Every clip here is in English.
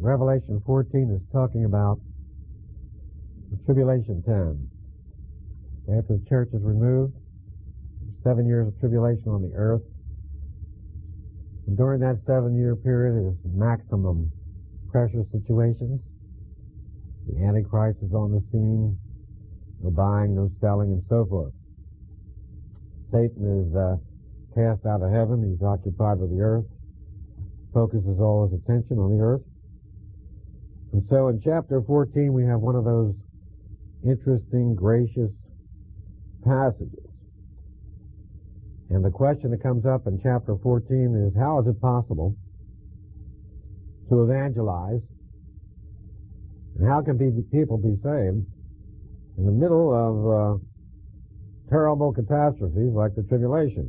Revelation 14 is talking about the tribulation time. After the church is removed, 7 years of tribulation on the earth. And during that 7-year period is maximum pressure situations. The Antichrist is on the scene. No buying, no selling, and so forth. Satan is cast out of heaven. He's occupied with the earth. Focuses all his attention on the earth. And so in chapter 14 we have one of those interesting, gracious passages. And the question that comes up in chapter 14 is, how is it possible to evangelize, and how can people be saved in the middle of terrible catastrophes like the tribulation?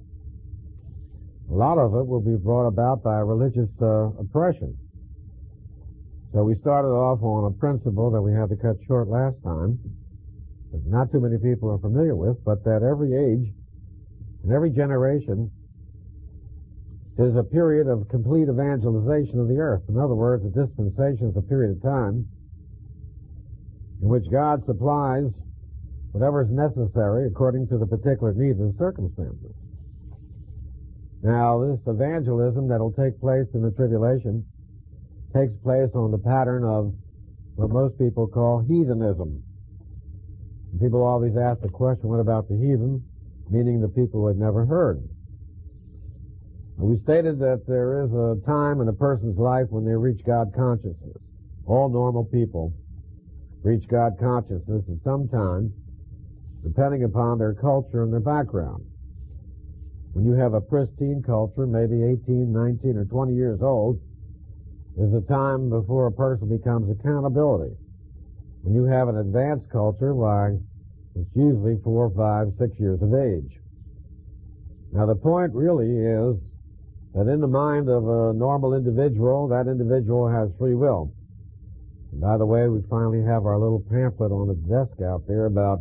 A lot of it will be brought about by religious oppression. So we started off on a principle that we had to cut short last time, that not too many people are familiar with, but that every age and every generation is a period of complete evangelization of the earth. In other words, a dispensation is a period of time in which God supplies whatever is necessary according to the particular needs and circumstances. Now, this evangelism that will take place in the tribulation takes place on the pattern of what most people call heathenism. People always ask the question, what about the heathen? Meaning the people who had never heard. We stated that there is a time in a person's life when they reach God consciousness. All normal people reach God consciousness at some time, depending upon their culture and their background. When you have a pristine culture, maybe 18, 19, or 20 years old, is a time before a person becomes accountability. When you have an advanced culture, why, it's usually 4, 5, 6 years of age. Now the point really is that in the mind of a normal individual, that individual has free will. And by the way, we finally have our little pamphlet on the desk out there about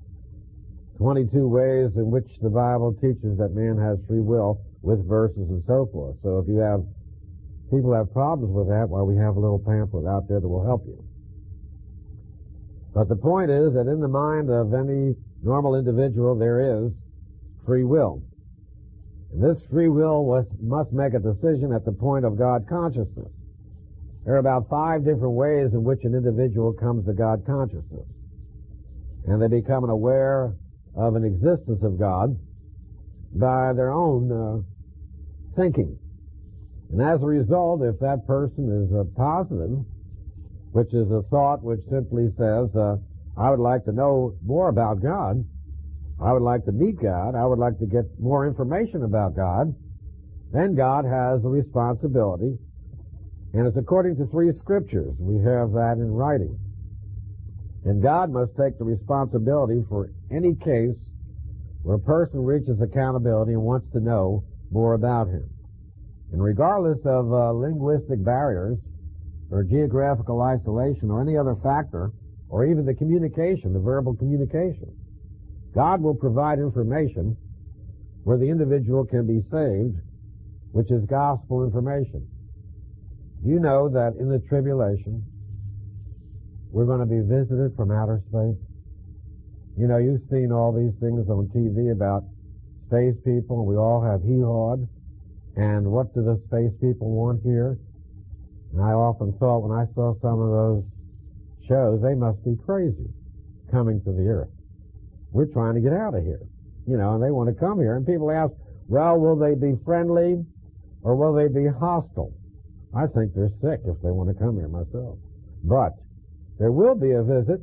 22 ways in which the Bible teaches that man has free will, with verses and so forth. So if you have people have problems with that, well, we have a little pamphlet out there that will help you. But the point is that in the mind of any normal individual there is free will. And this free will must make a decision at the point of God consciousness. There are about 5 different ways in which an individual comes to God consciousness. And they become aware of an existence of God by their own thinking. And as a result, if that person is positive, which is a thought which simply says, I would like to know more about God, I would like to meet God, I would like to get more information about God, then God has a responsibility. And it's according to 3 scriptures. We have that in writing. And God must take the responsibility for any case where a person reaches accountability and wants to know more about him. And regardless of linguistic barriers or geographical isolation or any other factor, or even the communication, the verbal communication, God will provide information where the individual can be saved, which is gospel information. You know that in the tribulation, we're going to be visited from outer space. You know, you've seen all these things on TV about space people, and we all have hee-hawed. And what do the space people want here? And I often thought when I saw some of those shows, they must be crazy coming to the earth. We're trying to get out of here. You know, and they want to come here. And people ask, well, will they be friendly or will they be hostile? I think they're sick if they want to come here myself. But there will be a visit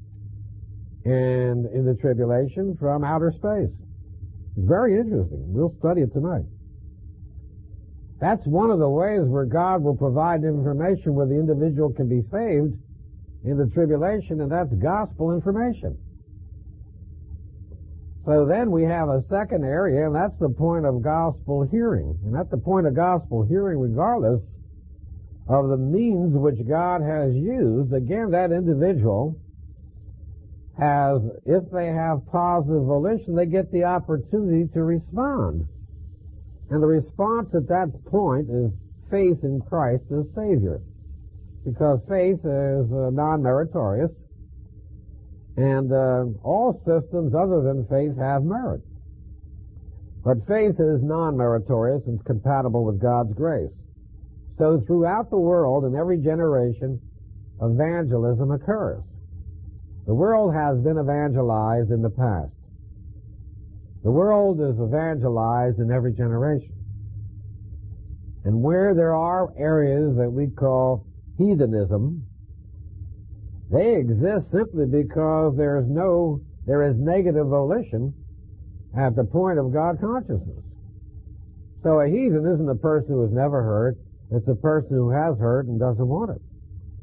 and in the tribulation from outer space. It's very interesting. We'll study it tonight. That's one of the ways where God will provide information where the individual can be saved in the tribulation, and that's gospel information. So then we have a second area, and that's the point of gospel hearing. And at the point of gospel hearing, regardless of the means which God has used, again, that individual has, if they have positive volition, they get the opportunity to respond. And the response at that point is faith in Christ as Savior. because faith is non-meritorious, and all systems other than faith have merit. But faith is non-meritorious and compatible with God's grace. So throughout the world, in every generation, evangelism occurs. The world has been evangelized in the past. The world is evangelized in every generation. And where there are areas that we call heathenism, they exist simply because there is negative volition at the point of God consciousness. So a heathen isn't a person who has never heard. It's a person who has heard and doesn't want it.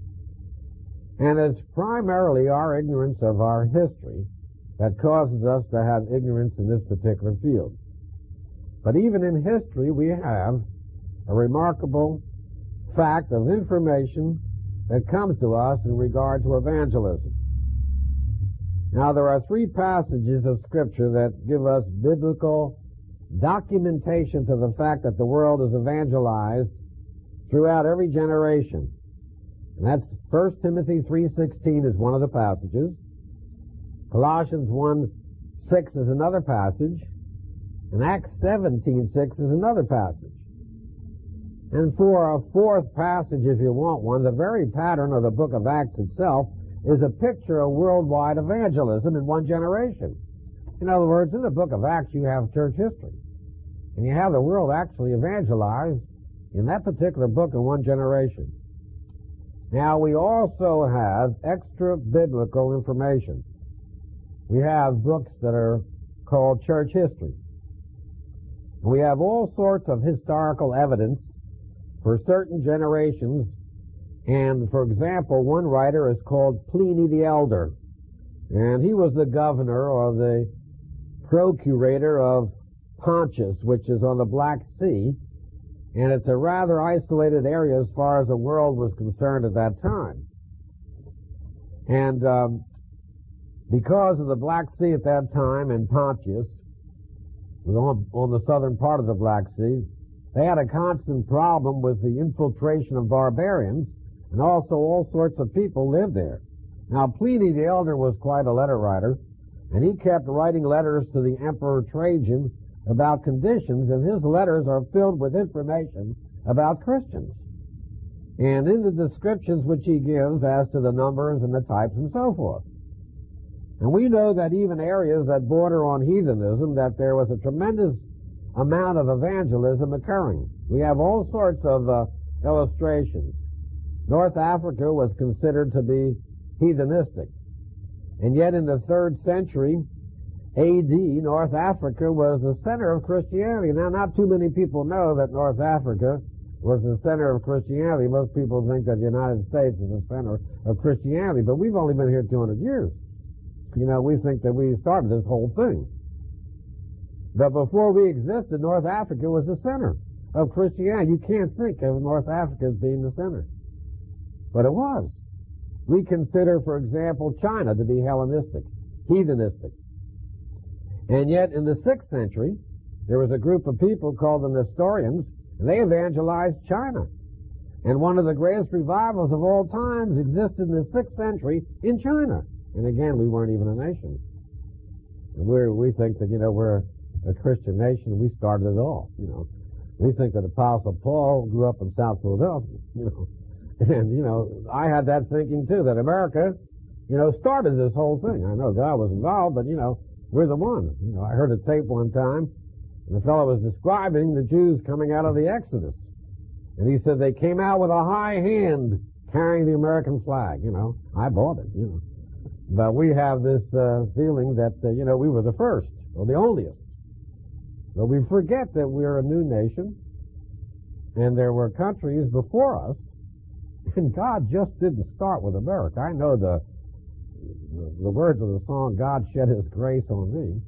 And it's primarily our ignorance of our history that causes us to have ignorance in this particular field. But even in history, we have a remarkable fact of information that comes to us in regard to evangelism. Now, there are 3 passages of Scripture that give us biblical documentation to the fact that the world is evangelized throughout every generation. And that's 1 Timothy 3:16 is one of the passages. Colossians 1:6 is another passage. And Acts 17:6 is another passage. And for a 4th passage, if you want one, the very pattern of the book of Acts itself is a picture of worldwide evangelism in one generation. In other words, in the book of Acts, you have church history. And you have the world actually evangelized in that particular book in one generation. Now, we also have extra biblical information. We have books that are called church history. We have all sorts of historical evidence for certain generations. And, for example, one writer is called Pliny the Elder. And he was the governor or the procurator of Pontus, which is on the Black Sea. And it's a rather isolated area as far as the world was concerned at that time. And because of the Black Sea at that time, and Pontus was on the southern part of the Black Sea, they had a constant problem with the infiltration of barbarians, and also all sorts of people lived there. Now, Pliny the Elder was quite a letter writer, and he kept writing letters to the Emperor Trajan about conditions, and his letters are filled with information about Christians. And in the descriptions which he gives as to the numbers and the types and so forth. And we know that even areas that border on heathenism, that there was a tremendous amount of evangelism occurring. We have all sorts of illustrations. North Africa was considered to be heathenistic. And yet in the 3rd century A.D., North Africa was the center of Christianity. Now, not too many people know that North Africa was the center of Christianity. Most people think that the United States is the center of Christianity, but we've only been here 200 years. You know, we think that we started this whole thing. But before we existed, North Africa was the center of Christianity. You can't think of North Africa as being the center. But it was. We consider, for example, China to be Hellenistic, heathenistic. And yet in the 6th century, there was a group of people called the Nestorians, and they evangelized China. And one of the greatest revivals of all times existed in the 6th century in China. And again, we weren't even a nation. And we think that, we're a Christian nation, and we started it all, We think that Apostle Paul grew up in South Philadelphia, And, I had that thinking too, that America, started this whole thing. I know God was involved, but, we're the ones. I heard a tape one time, and the fellow was describing the Jews coming out of the Exodus. And he said they came out with a high hand carrying the American flag, I bought it, But we have this feeling that, we were the first, or the onlyest. But we forget that we're a new nation, and there were countries before us, and God just didn't start with America. I know the words of the song, God shed His grace on me,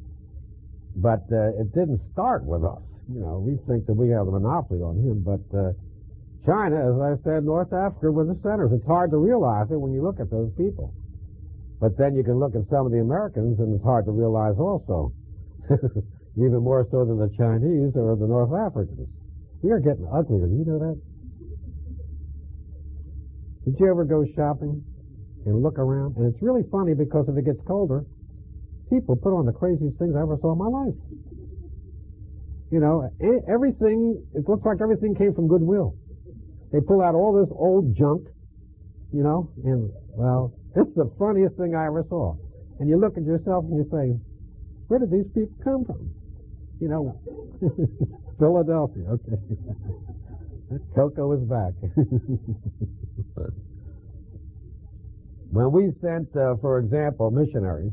but it didn't start with us. We think that we have a monopoly on Him, but China, as I said, North Africa were the centers. It's hard to realize it when you look at those people. But then you can look at some of the Americans, and it's hard to realize also. Even more so than the Chinese or the North Africans. We are getting uglier. Do you know that? Did you ever go shopping and look around? And it's really funny because if it gets colder, people put on the craziest things I ever saw in my life. You know, everything, it looks like everything came from Goodwill. They pull out all this old junk, you know, and, well, it's the funniest thing I ever saw. And you look at yourself and you say, where did these people come from? You know, Philadelphia, okay. Cocoa is back. When we sent, for example, missionaries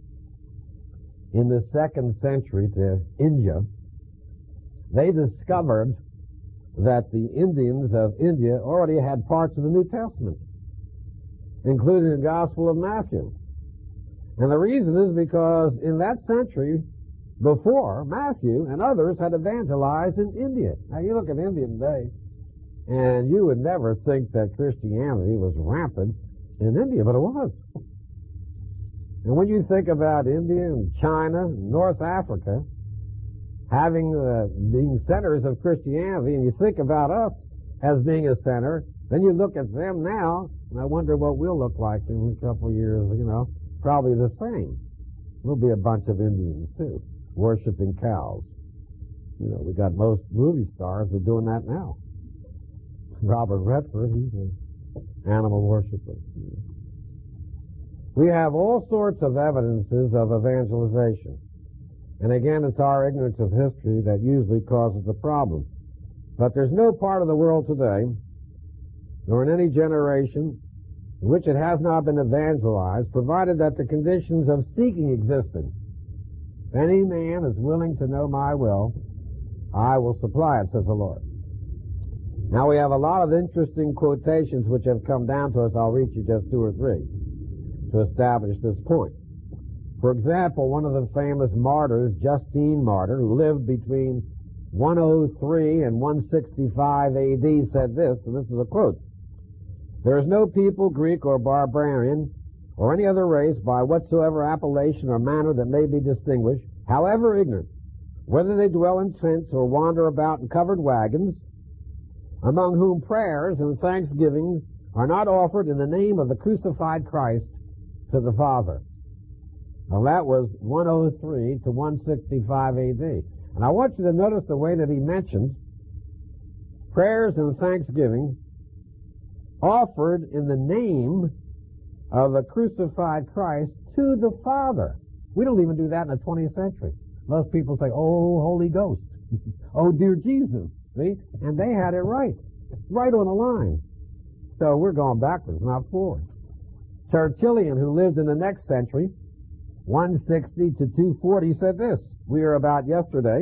in the 2nd century to India, they discovered that the Indians of India already had parts of the New Testament, including the Gospel of Matthew. And the reason is because in that century before, Matthew and others had evangelized in India. Now you look at India today, and you would never think that Christianity was rampant in India, but it was. And when you think about India and China and North Africa having being centers of Christianity, and you think about us as being a center, then you look at them now, and I wonder what we'll look like in a couple of years, you know, probably the same. We'll be a bunch of Indians, too, worshiping cows. You know, we got most movie stars are doing that now. Robert Redford, he's an animal worshiper. We have all sorts of evidences of evangelization. And again, it's our ignorance of history that usually causes the problem. But there's no part of the world today, nor in any generation, in which it has not been evangelized, provided that the conditions of seeking existed. If any man is willing to know my will, I will supply it, says the Lord. Now we have a lot of interesting quotations which have come down to us. I'll read you just 2 or 3 to establish this point. For example, one of the famous martyrs, Justine Martyr, who lived between 103 and 165 AD, said this, and this is a quote: "There is no people, Greek or barbarian, or any other race, by whatsoever appellation or manner that may be distinguished, however ignorant, whether they dwell in tents or wander about in covered wagons, among whom prayers and thanksgiving are not offered in the name of the crucified Christ to the Father." Now that was 103 to 165 AD. And I want you to notice the way that he mentioned prayers and thanksgiving offered in the name of the crucified Christ to the Father. We don't even do that in the 20th century. Most people say, "Oh, Holy Ghost." "Oh, dear Jesus." See? And they had it right. Right on the line. So we're going backwards, not forward. Tertullian, who lived in the next century, 160 to 240, said this: "We are about yesterday.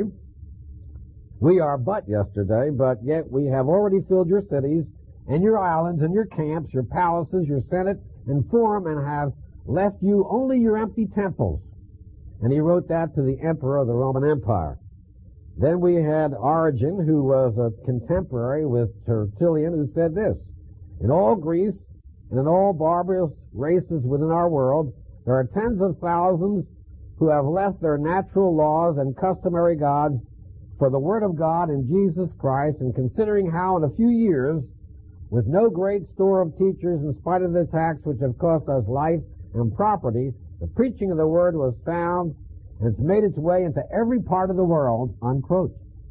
We are but yesterday, but yet we have already filled your cities and your islands and your camps, your palaces, your senate and forum, and have left you only your empty temples." And he wrote that to the emperor of the Roman Empire. Then we had Origen, who was a contemporary with Tertullian, who said this: "In all Greece and in all barbarous races within our world, there are tens of thousands who have left their natural laws and customary gods for the Word of God in Jesus Christ, and considering how in a few years, with no great store of teachers, in spite of the attacks which have cost us life and property, the preaching of the Word was found, and it's made its way into every part of the world," unquote.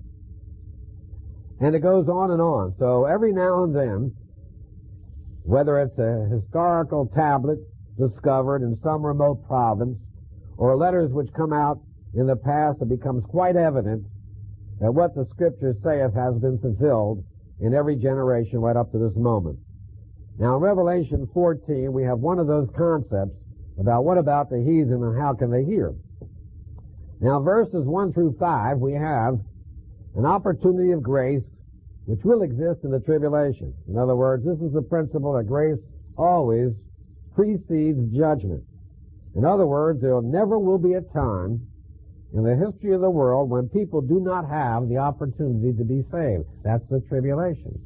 And it goes on and on. So every now and then, whether it's a historical tablet discovered in some remote province, or letters which come out in the past, it becomes quite evident that what the Scriptures saith has been fulfilled in every generation right up to this moment. Now in Revelation 14, we have one of those concepts about what about the heathen and how can they hear. Now verses 1 through 5, we have an opportunity of grace which will exist in the tribulation. In other words, this is the principle that grace always precedes judgment. In other words, there never will be a time in the history of the world when people do not have the opportunity to be saved. That's the tribulation.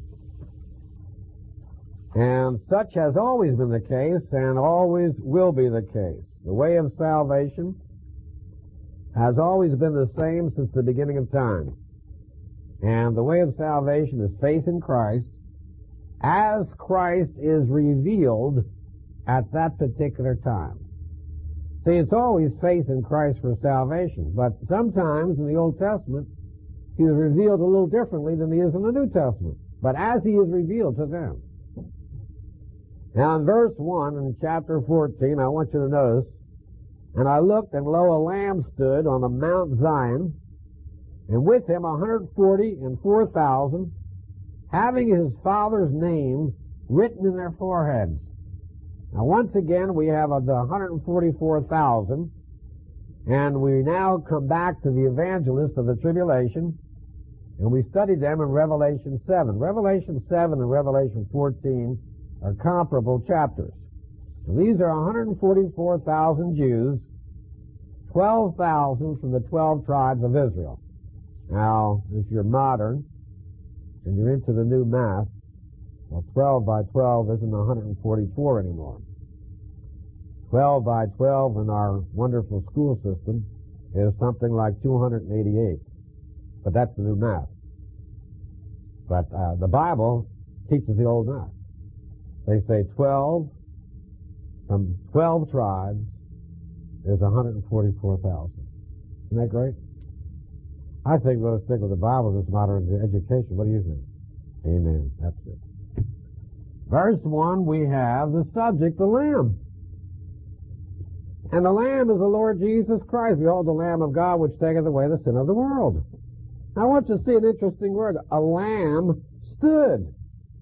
And such has always been the case and always will be the case. The way of salvation has always been the same since the beginning of time. And the way of salvation is faith in Christ as Christ is revealed at that particular time. See, it's always faith in Christ for salvation, but sometimes in the Old Testament, he is revealed a little differently than he is in the New Testament, but as he is revealed to them. Now in verse 1 in chapter 14, I want you to notice, and I looked, and lo, a Lamb stood on the Mount Zion, and with him 144,000, having his Father's name written in their foreheads. Now once again, we have the 144,000, and we now come back to the evangelists of the tribulation, and we studied them in Revelation 7. Revelation 7 and Revelation 14 are comparable chapters. So these are 144,000 Jews, 12,000 from the 12 tribes of Israel. Now, if you're modern, and you're into the new math, well, 12 by 12 isn't 144 anymore. 12 by 12 in our wonderful school system is something like 288. But that's the new math. But the Bible teaches the old math. They say 12 from 12 tribes is 144,000. Isn't that great? I think we'll stick with the Bible as modern education. What do you think? Amen. That's it. Verse 1, we have the subject, the Lamb. And the Lamb is the Lord Jesus Christ. Behold, the Lamb of God, which taketh away the sin of the world. Now, I want you to see an interesting word. A lamb stood.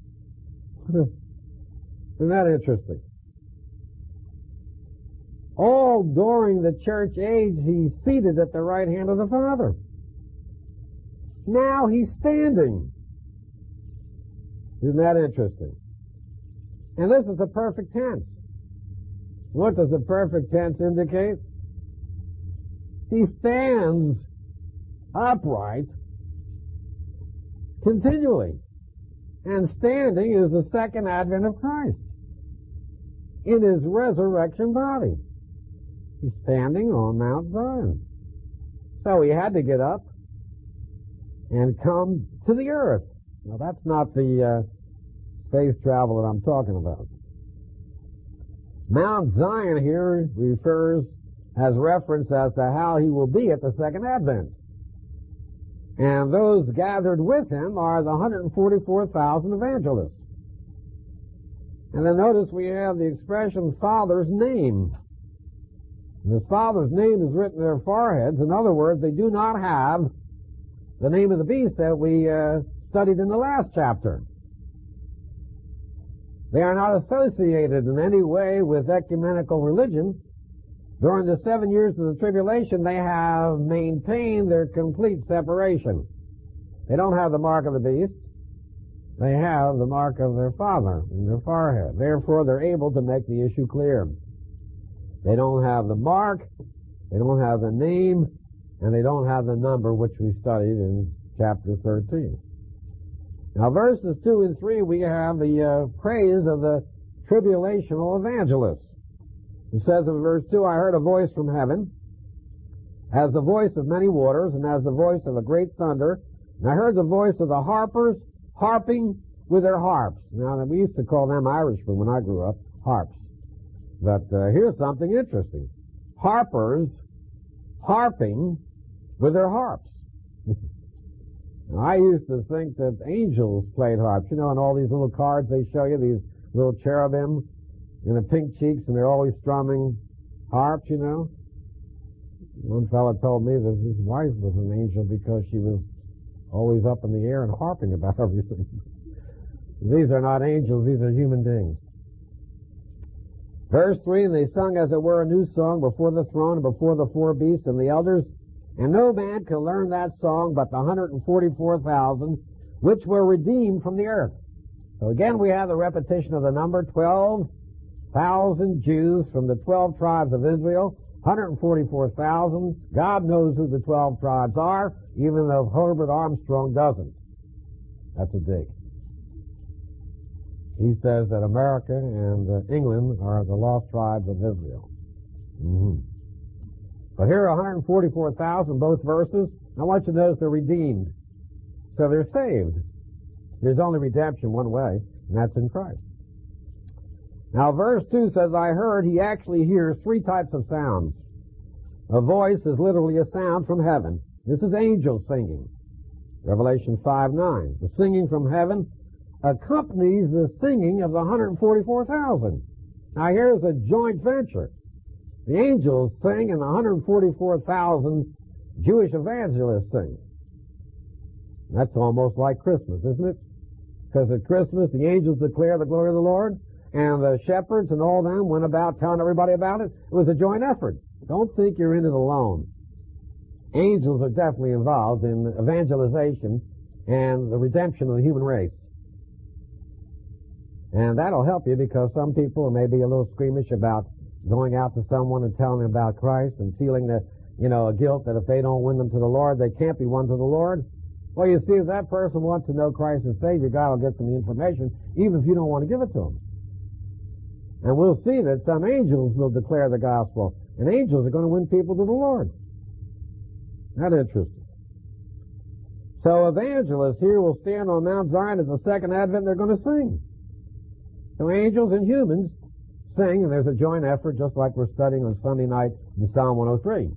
Isn't that interesting? All during the church age, he's seated at the right hand of the Father. Now he's standing. Isn't that interesting? And this is the perfect tense. What does the perfect tense indicate? He stands upright continually. And standing is the second advent of Christ in his resurrection body. He's standing on Mount Zion. So he had to get up and come to the earth. Now that's not the space travel that I'm talking about. Mount Zion here has reference as to how he will be at the second advent. And those gathered with him are the 144,000 evangelists. And then notice we have the expression Father's name. And the Father's name is written in their foreheads. In other words, they do not have the name of the beast that we studied in the last chapter. They are not associated in any way with ecumenical religion. During the 7 years of the tribulation, they have maintained their complete separation. They don't have the mark of the beast. They have the mark of their Father in their forehead. Therefore, they're able to make the issue clear. They don't have the mark, they don't have the name, and they don't have the number which we studied in chapter 13. Now, verses 2 and 3, we have the praise of the tribulational evangelists. It says in verse 2, I heard a voice from heaven, as the voice of many waters, and as the voice of a great thunder. And I heard the voice of the harpers harping with their harps. Now, we used to call them Irishmen when I grew up, harps. But here's something interesting. Harpers harping with their harps. Now, I used to think that angels played harps. You know, and all these little cards they show you, these little cherubim in the pink cheeks, and they're always strumming harps, you know. One fellow told me that his wife was an angel because she was always up in the air and harping about everything. These are not angels, these are human beings. Verse 3, and they sung as it were a new song before the throne and before the four beasts and the elders, and no man can learn that song but the 144,000 which were redeemed from the earth. So again we have the repetition of the number, 12,000 Jews from the 12 tribes of Israel, 144,000. God knows who the 12 tribes are, even though Herbert Armstrong doesn't. That's a dig. He says that America and England are the lost tribes of Israel. But here are 144,000, both verses. I want you to notice they're redeemed. So they're saved. There's only redemption one way. And that's in Christ. Now verse 2 says, I heard, he actually hears three types of sounds. A voice is literally a sound from heaven. This is angels singing. Revelation 5:9. The singing from heaven accompanies the singing of the 144,000. Now here's a joint venture. The angels sing and the 144,000 Jewish evangelists sing. That's almost like Christmas, isn't it? Because at Christmas the angels declare the glory of the Lord, and the shepherds and all them went about telling everybody about it. It was a joint effort. Don't think you're in it alone. Angels are definitely involved in evangelization and the redemption of the human race. And that'll help you, because some people may be a little squeamish about going out to someone and telling them about Christ and feeling that, a guilt that if they don't win them to the Lord, they can't be won to the Lord. Well, you see, if that person wants to know Christ as Savior, God will get them the information, even if you don't want to give it to them. And we'll see that some angels will declare the gospel, and angels are going to win people to the Lord. That's interesting. So evangelists here will stand on Mount Zion at the second advent, and they're going to sing. So angels and humans sing, and there's a joint effort, just like we're studying on Sunday night in Psalm 103.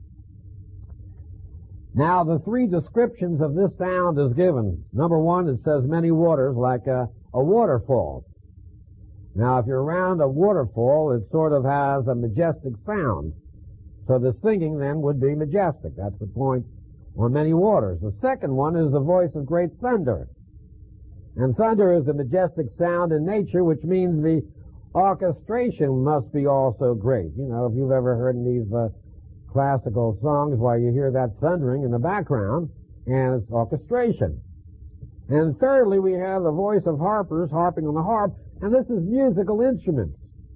Now, the three descriptions of this sound is given. Number one, it says many waters, like a waterfall. Now, if you're around a waterfall, it sort of has a majestic sound. So the singing then would be majestic. That's the point on many waters. The second one is the voice of great thunder. And thunder is a majestic sound in nature, which means the orchestration must be also great. If you've ever heard in these classical songs where you hear that thundering in the background, and it's orchestration. And thirdly, we have the voice of harpers harping on the harp, and this is musical instruments,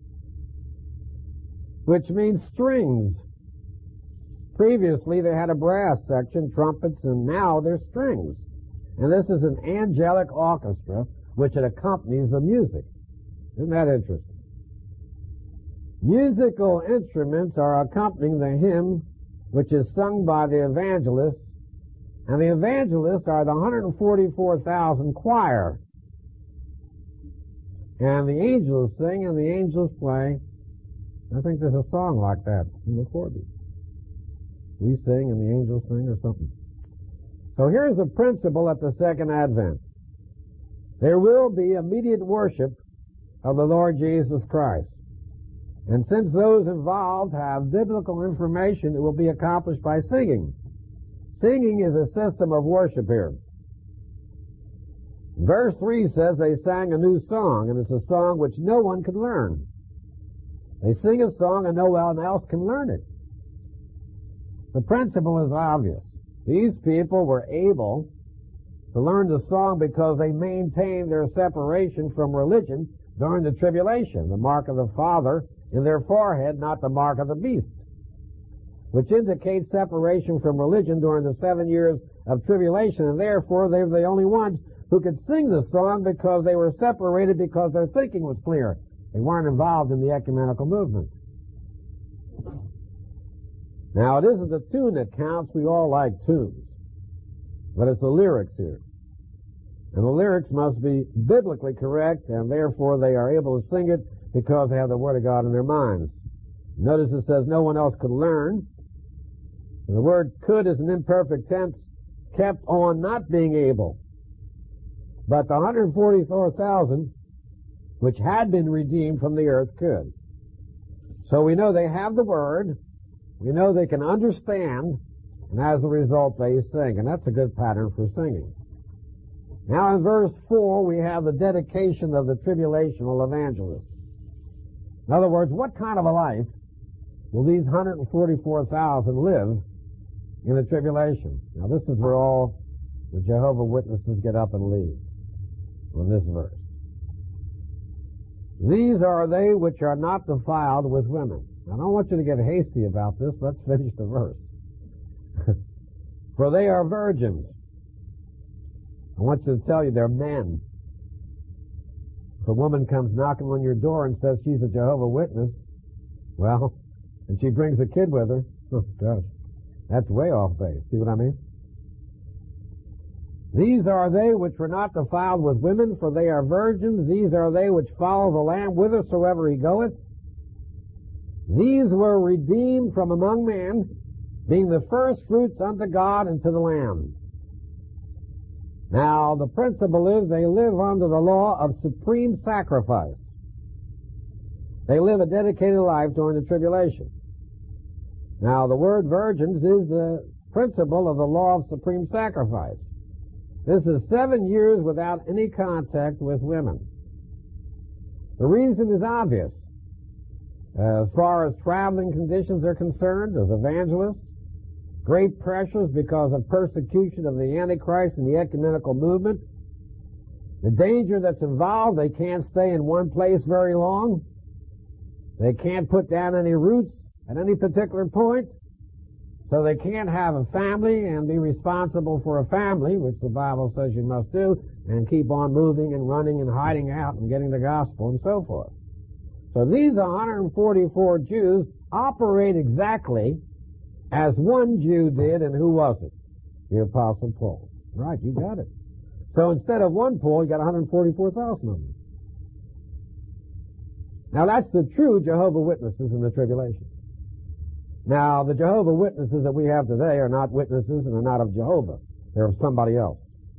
which means strings. Previously, they had a brass section, trumpets, and now they're strings. And this is an angelic orchestra which it accompanies the music. Isn't that interesting? Musical instruments are accompanying the hymn which is sung by the evangelists, and the evangelists are the 144,000 choir. And the angels sing and the angels play. I think there's a song like that in the 40s. We sing and the angels sing, or something. So here's the principle at the second advent. There will be immediate worship of the Lord Jesus Christ. And since those involved have biblical information, it will be accomplished by singing. Singing is a system of worship here. Verse 3 says they sang a new song, and it's a song which no one could learn. They sing a song and no one else can learn it. The principle is obvious. These people were able to learn the song because they maintained their separation from religion during the tribulation, the mark of the Father in their forehead, not the mark of the beast, which indicates separation from religion during the 7 years of tribulation, and therefore they were the only ones who could sing the song because they were separated, because their thinking was clear. They weren't involved in the ecumenical movement. Now, it isn't the tune that counts. We all like tunes. But it's the lyrics here. And the lyrics must be biblically correct, and therefore they are able to sing it because they have the Word of God in their minds. Notice it says no one else could learn. And the word could is an imperfect tense, kept on not being able. But the 144,000, which had been redeemed from the earth, could. So we know they have the Word. We know they can understand, and as a result they sing. And that's a good pattern for singing. Now in verse 4 we have the dedication of the tribulational evangelists. In other words, what kind of a life will these 144,000 live in the tribulation? Now this is where all the Jehovah's Witnesses get up and leave on this verse. These are they which are not defiled with women. I don't want you to get hasty about this. Let's finish the verse. For they are virgins. I want you to tell you they're men. If a woman comes knocking on your door and says she's a Jehovah's Witness, well, and she brings a kid with her, oh gosh, that's way off base. See what I mean? These are they which were not defiled with women, for they are virgins. These are they which follow the Lamb whithersoever he goeth. These were redeemed from among men, being the first fruits unto God and to the Lamb. Now, the principle is they live under the law of supreme sacrifice. They live a dedicated life during the tribulation. Now, the word virgins is the principle of the law of supreme sacrifice. This is 7 years without any contact with women. The reason is obvious. As far as traveling conditions are concerned, as evangelists, great pressures because of persecution of the Antichrist and the ecumenical movement, the danger that's involved, they can't stay in one place very long. They can't put down any roots at any particular point. So they can't have a family and be responsible for a family, which the Bible says you must do, and keep on moving and running and hiding out and getting the gospel and so forth. So these 144 Jews operate exactly as one Jew did, and who was it? The Apostle Paul. Right, you got it. So instead of one Paul, you got 144,000 of them. Now that's the true Jehovah's Witnesses in the tribulation. Now, the Jehovah's Witnesses that we have today are not witnesses and are not of Jehovah. They're of somebody else.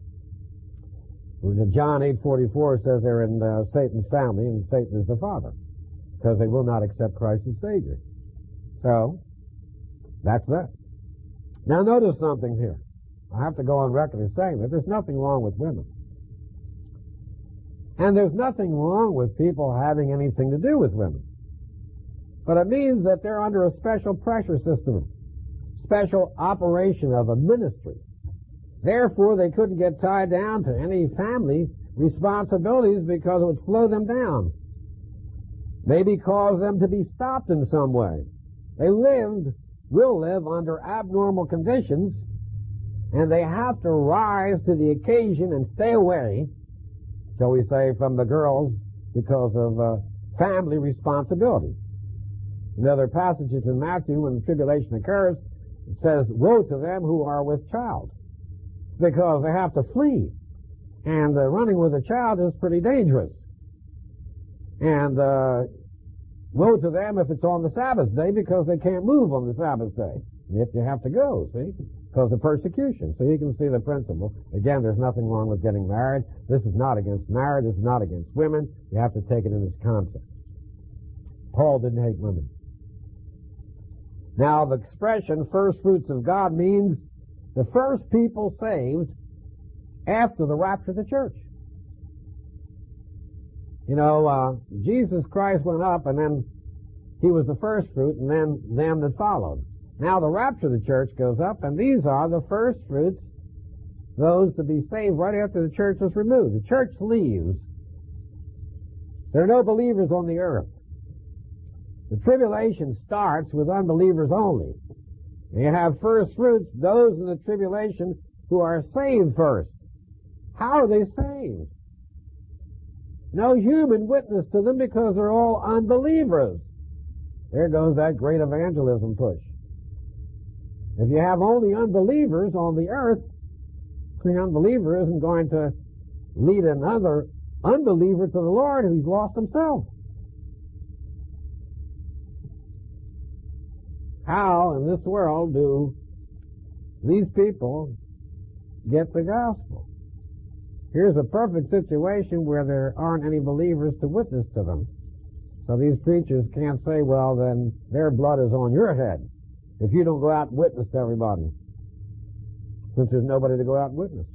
John 8:44 says they're in Satan's family, and Satan is the father, because they will not accept Christ as Savior. So, that's that. Now, notice something here. I have to go on record as saying that there's nothing wrong with women. And there's nothing wrong with people having anything to do with women. But it means that they're under a special pressure system, special operation of a ministry. Therefore, they couldn't get tied down to any family responsibilities because it would slow them down. Maybe cause them to be stopped in some way. They will live under abnormal conditions, and they have to rise to the occasion and stay away, shall we say, from the girls because of family responsibility. In other passages in Matthew, when the tribulation occurs, it says, woe to them who are with child, because they have to flee. And running with a child is pretty dangerous. And woe to them if it's on the Sabbath day, because they can't move on the Sabbath day. If you have to go, see, because of persecution. So you can see the principle. Again, there's nothing wrong with getting married. This is not against marriage. This is not against women. You have to take it in its context. Paul didn't hate women. Now, the expression first fruits of God means the first people saved after the rapture of the church. You know, Jesus Christ went up, and then he was the first fruit, and then them that followed. Now the rapture of the church goes up, and these are the first fruits, those to be saved right after the church was removed. The church leaves. There are no believers on the earth. The tribulation starts with unbelievers only. You have first fruits, those in the tribulation who are saved first. How are they saved? No human witness to them because they're all unbelievers. There goes that great evangelism push. If you have only unbelievers on the earth, the unbeliever isn't going to lead another unbeliever to the Lord who's lost himself. How in this world do these people get the gospel? Here's a perfect situation where there aren't any believers to witness to them. So these preachers can't say, well, then their blood is on your head if you don't go out and witness to everybody, since there's nobody to go out and witness.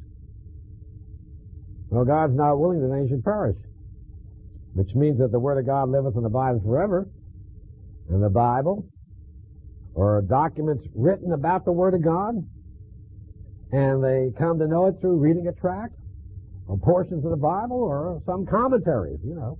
Well, God's not willing that any should perish, which means that the Word of God liveth and abideth forever. And the Bible, or documents written about the Word of God, and they come to know it through reading a tract, or portions of the Bible, or some commentaries, you know.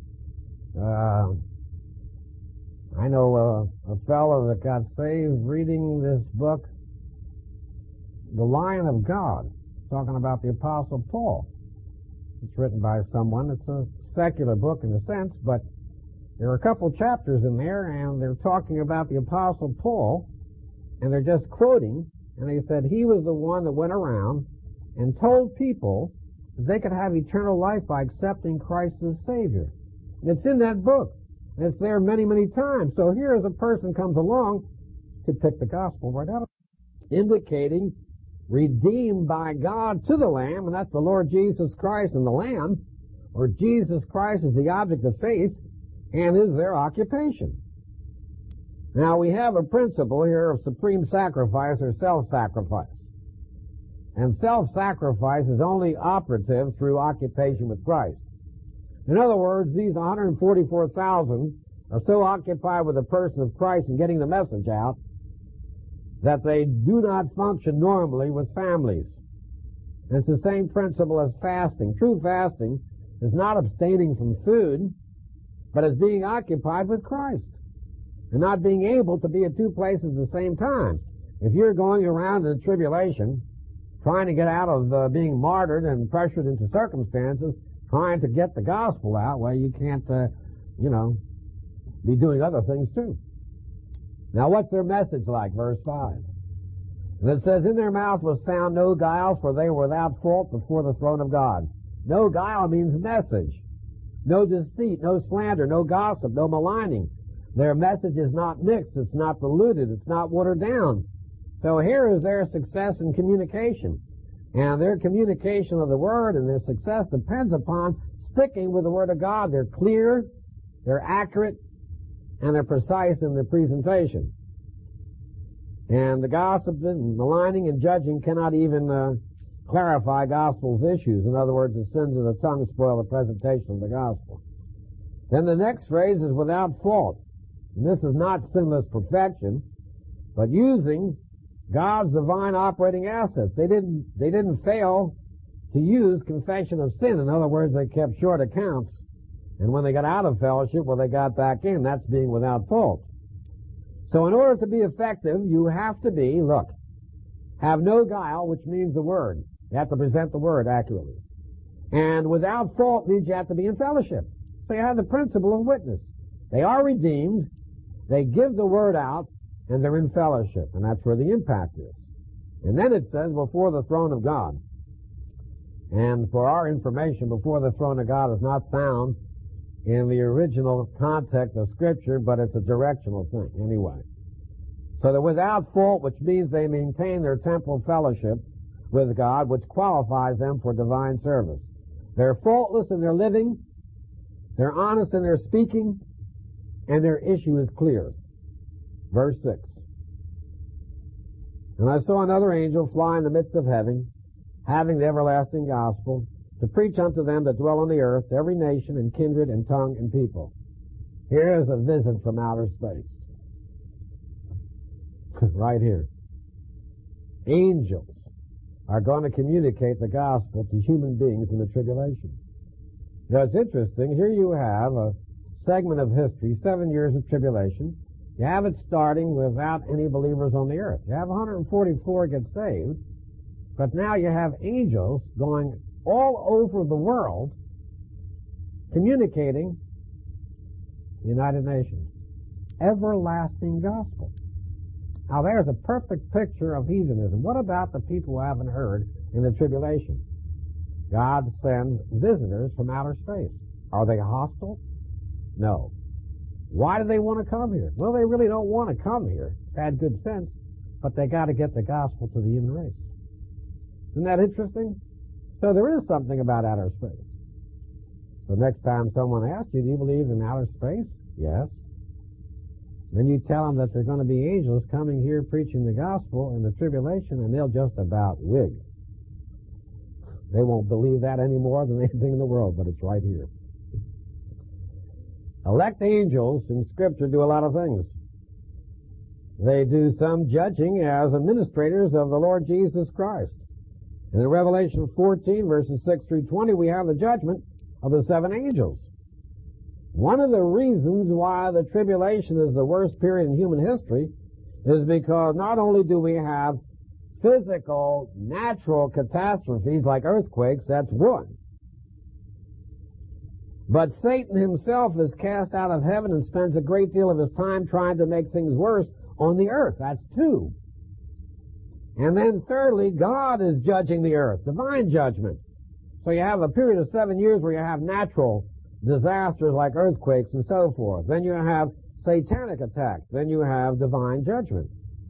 I know a fellow that got saved reading this book, The Lion of God, talking about the Apostle Paul. It's written by someone. It's a secular book in a sense, but there are a couple chapters in there, and they're talking about the Apostle Paul, and they're just quoting, and they said he was the one that went around and told people that they could have eternal life by accepting Christ as Savior. It's in that book. And it's there many, many times. So here as a person comes along, could pick the gospel right out of it, indicating redeemed by God to the Lamb, and that's the Lord Jesus Christ and the Lamb, or Jesus Christ is the object of faith and is their occupation. Now we have a principle here of supreme sacrifice or self-sacrifice. And self-sacrifice is only operative through occupation with Christ. In other words, these 144,000 are so occupied with the person of Christ and getting the message out that they do not function normally with families. And it's the same principle as fasting. True fasting is not abstaining from food, but is being occupied with Christ and not being able to be at two places at the same time. If you're going around in tribulation, trying to get out of being martyred and pressured into circumstances, trying to get the gospel out, well, you can't, be doing other things too. Now, what's their message like? Verse 5. And it says, in their mouth was found no guile, for they were without fault before the throne of God. No guile means message. No deceit, no slander, no gossip, no maligning. Their message is not mixed, it's not diluted, it's not watered down. So here is their success in communication. And their communication of the Word and their success depends upon sticking with the Word of God. They're clear, they're accurate, and they're precise in their presentation. And the gossip and maligning and judging cannot even clarify gospel's issues. In other words, the sins of the tongue spoil the presentation of the gospel. Then the next phrase is without fault. And this is not sinless perfection, but using God's divine operating assets. They didn't fail to use confession of sin. In other words, they kept short accounts. And when they got out of fellowship, well, they got back in. That's being without fault. So in order to be effective, you have to be, have no guile, which means the Word. You have to present the Word accurately. And without fault means you have to be in fellowship. So you have the principle of witness. They are redeemed, they give the Word out, and they're in fellowship. And that's where the impact is. And then it says, before the throne of God. And for our information, before the throne of God is not found in the original context of Scripture, but it's a directional thing anyway. So they're without fault, which means they maintain their temporal fellowship with God, which qualifies them for divine service. They're faultless in their living, they're honest in their speaking, and their issue is clear. Verse 6. And I saw another angel fly in the midst of heaven, having the everlasting gospel, to preach unto them that dwell on the earth, every nation and kindred and tongue and people. Here is a visit from outer space. Right here. Angels are going to communicate the gospel to human beings in the tribulation. Now, it's interesting. Here you have a segment of history, 7 years of tribulation. You have it starting without any believers on the earth. You have 144 get saved, but now you have angels going all over the world communicating the United Nations. Everlasting gospel. Now there's a perfect picture of heathenism. What about the people who haven't heard in the tribulation? God sends visitors from outer space. Are they hostile? No. Why do they want to come here? Well, they really don't want to come here. Had good sense, but they got to get the gospel to the human race. Isn't that interesting? So there is something about outer space. The next time someone asks you, do you believe in outer space? Yes. Then you tell them that there are going to be angels coming here preaching the gospel in the tribulation, and they'll just about wig. They won't believe that any more than anything in the world, but it's right here. Elect angels in Scripture do a lot of things. They do some judging as administrators of the Lord Jesus Christ. And in Revelation 14, verses 6 through 20, we have the judgment of the 7 angels. One of the reasons why the tribulation is the worst period in human history is because not only do we have physical, natural catastrophes like earthquakes, that's one. But Satan himself is cast out of heaven and spends a great deal of his time trying to make things worse on the earth. That's 2. And then thirdly, God is judging the earth, divine judgment. So you have a period of 7 years where you have natural disasters like earthquakes and so forth. Then you have satanic attacks. Then you have divine judgment.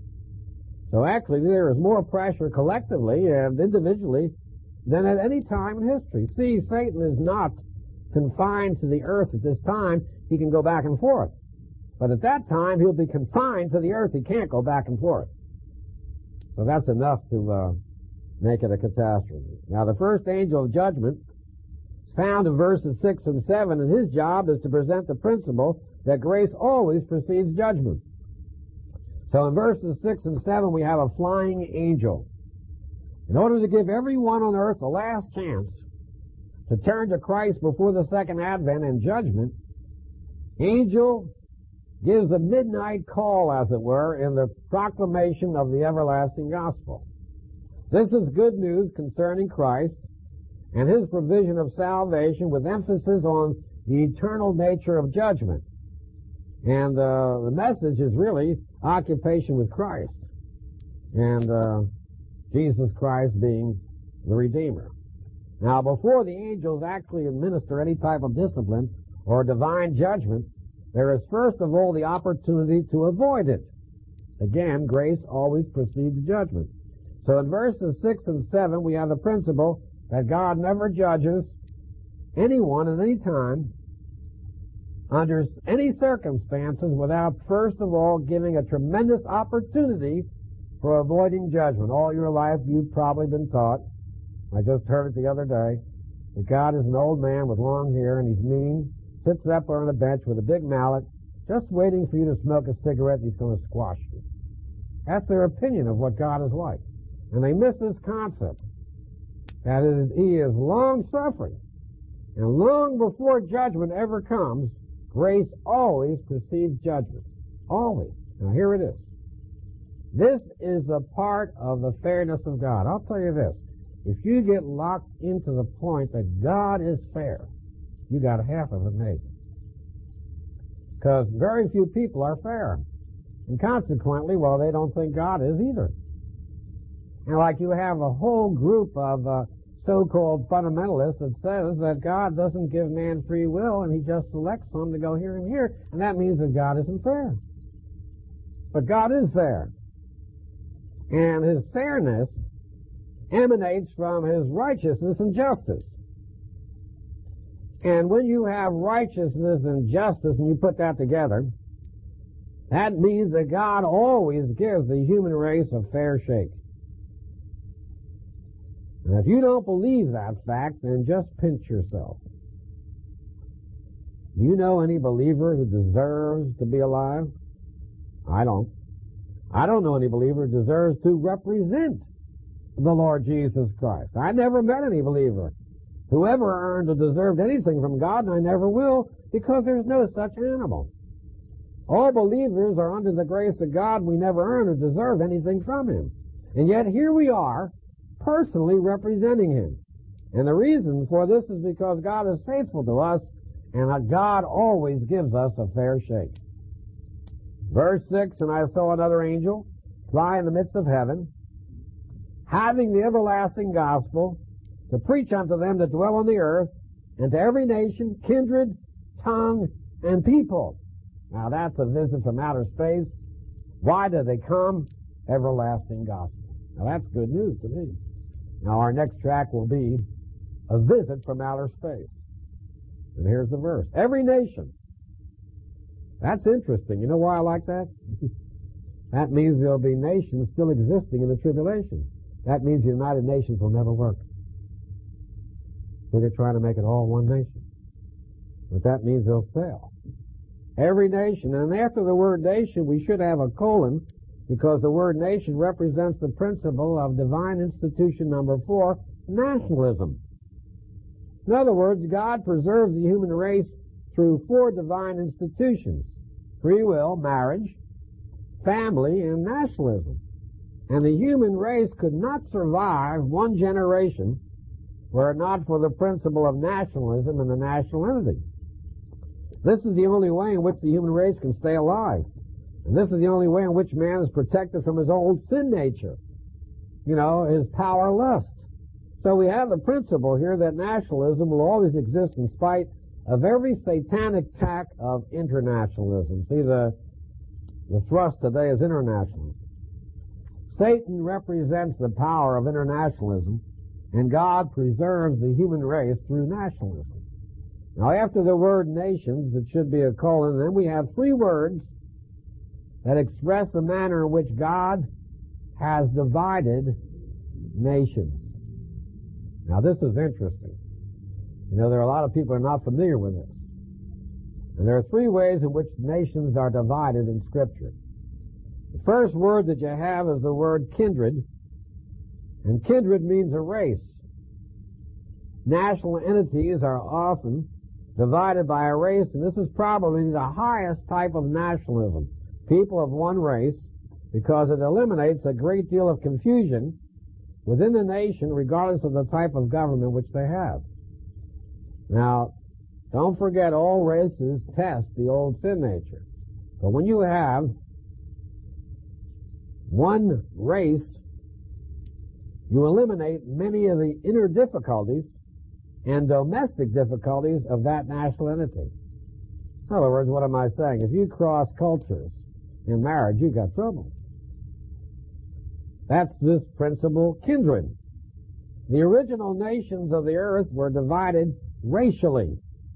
So actually there is more pressure collectively and individually than at any time in history. See, Satan is not confined to the earth at this time. He can go back and forth. But at that time, he'll be confined to the earth. He can't go back and forth. So that's enough to make it a catastrophe. Now, the first angel of judgment is found in verses 6 and 7, and his job is to present the principle that grace always precedes judgment. So in verses 6 and 7, we have a flying angel. In order to give everyone on earth the last chance to turn to Christ before the second advent and judgment, angel gives a midnight call, as it were, in the proclamation of the everlasting gospel. This is good news concerning Christ and his provision of salvation with emphasis on the eternal nature of judgment. And the message is really occupation with Christ and Jesus Christ being the Redeemer. Now, before the angels actually administer any type of discipline or divine judgment, there is first of all the opportunity to avoid it. Again, grace always precedes judgment. So in verses 6 and 7, we have the principle that God never judges anyone at any time under any circumstances without first of all giving a tremendous opportunity for avoiding judgment. All your life you've probably been taught, I just heard it the other day, that God is an old man with long hair and he's mean, sits up on a bench with a big mallet, just waiting for you to smoke a cigarette and he's going to squash you. That's their opinion of what God is like. And they miss this concept that he is long-suffering. And long before judgment ever comes, grace always precedes judgment. Always. Now here it is. This is a part of the fairness of God. I'll tell you this. If you get locked into the point that God is fair, you got half of it made. Because very few people are fair. And consequently, well, they don't think God is either. And like you have a whole group of so-called fundamentalists that says that God doesn't give man free will and he just selects some to go here and here, and that means that God isn't fair. But God is fair. And his fairness emanates from his righteousness and justice. And when you have righteousness and justice and you put that together, that means that God always gives the human race a fair shake. And if you don't believe that fact, then just pinch yourself. Do you know any believer who deserves to be alive? I don't. I don't know any believer who deserves to represent the Lord Jesus Christ. I never met any believer who ever earned or deserved anything from God, and I never will, because there's no such animal. All believers are under the grace of God. We never earn or deserve anything from him. And yet here we are, personally representing him. And the reason for this is because God is faithful to us, and God always gives us a fair shake. Verse 6, and I saw another angel fly in the midst of heaven, having the everlasting gospel, to preach unto them that dwell on the earth, and to every nation, kindred, tongue, and people. Now that's a visit from outer space. Why do they come? Everlasting gospel. Now that's good news to me. Now our next track will be a visit from outer space. And here's the verse. Every nation. That's interesting. You know why I like that? That means there'll be nations still existing in the tribulation. That means the United Nations will never work. So they're trying to make it all one nation. But that means they'll fail. Every nation. And after the word nation, we should have a colon, because the word nation represents the principle of divine institution number 4, nationalism. In other words, God preserves the human race through 4 divine institutions: free will, marriage, family, and nationalism. And the human race could not survive one generation were it not for the principle of nationalism and the national entity. This is the only way in which the human race can stay alive. And this is the only way in which man is protected from his old sin nature. is power lust. So we have the principle here that nationalism will always exist in spite of every satanic tack of internationalism. See, the thrust today is internationalism. Satan represents the power of internationalism, and God preserves the human race through nationalism. Now, after the word nations, it should be a colon, and then we have three words that express the manner in which God has divided nations. Now, this is interesting. There are a lot of people who are not familiar with this. And there are three ways in which nations are divided in Scripture. The first word that you have is the word kindred, and kindred means a race. National entities are often divided by a race, and this is probably the highest type of nationalism. People of one race, because it eliminates a great deal of confusion within the nation, regardless of the type of government which they have. Now, don't forget, all races test the old sin nature. But when you have one race, you eliminate many of the inner difficulties and domestic difficulties of that national entity. In other words, what am I saying? If you cross cultures in marriage, you've got trouble. That's this principle, kindred. The original nations of the earth were divided racially.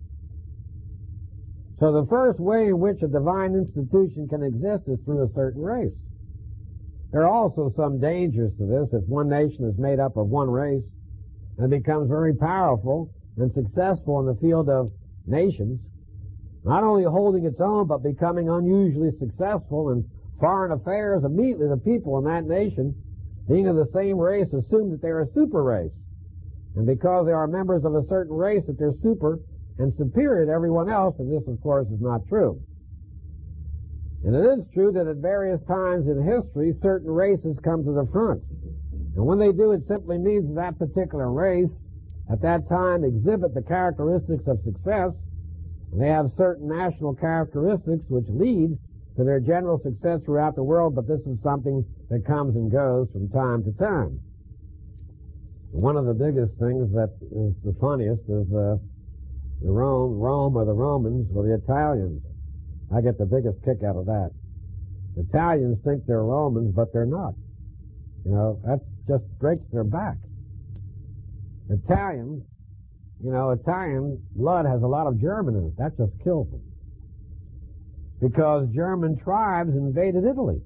So the first way in which a divine institution can exist is through a certain race. There are also some dangers to this. If one nation is made up of one race and becomes very powerful and successful in the field of nations, not only holding its own, but becoming unusually successful in foreign affairs, immediately the people in that nation, being of the same race, assume that they're a super race. And because they are members of a certain race, that they're super and superior to everyone else, and this, of course, is not true. And it is true that at various times in history, certain races come to the front. And when they do, it simply means that particular race at that time exhibit the characteristics of success. They have certain national characteristics which lead to their general success throughout the world, but this is something that comes and goes from time to time. One of the biggest things that is the funniest is the Rome or the Romans or the Italians. I get the biggest kick out of that. Italians think they're Romans, but they're not. That just breaks their back. Italian blood has a lot of German in it. That just kills them. Because German tribes invaded Italy.